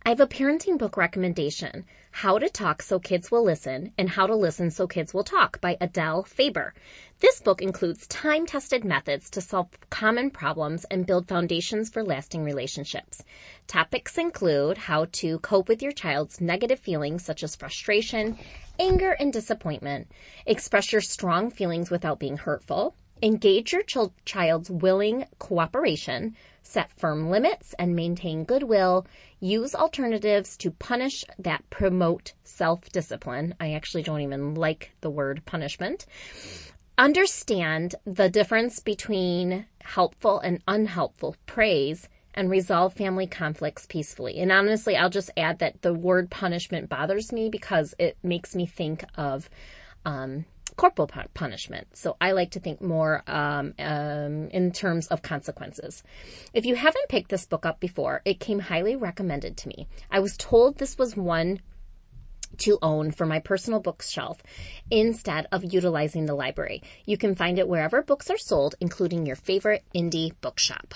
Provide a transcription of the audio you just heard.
I have a parenting book recommendation, How to Talk So Kids Will Listen and How to Listen So Kids Will Talk by Adele Faber. This book includes time-tested methods to solve common problems and build foundations for lasting relationships. Topics include how to cope with your child's negative feelings such as frustration, anger, and disappointment, express your strong feelings without being hurtful, engage your child's willing cooperation, set firm limits and maintain goodwill, use alternatives to punish that promote self-discipline. I actually don't even like the word punishment. Understand the difference between helpful and unhelpful praise, and resolve family conflicts peacefully. And honestly, I'll just add that the word punishment bothers me because it makes me think of corporal punishment. So I like to think more in terms of consequences. If you haven't picked this book up before, it came highly recommended to me. I was told this was one to own for my personal bookshelf instead of utilizing the library. You can find it wherever books are sold, including your favorite indie bookshop.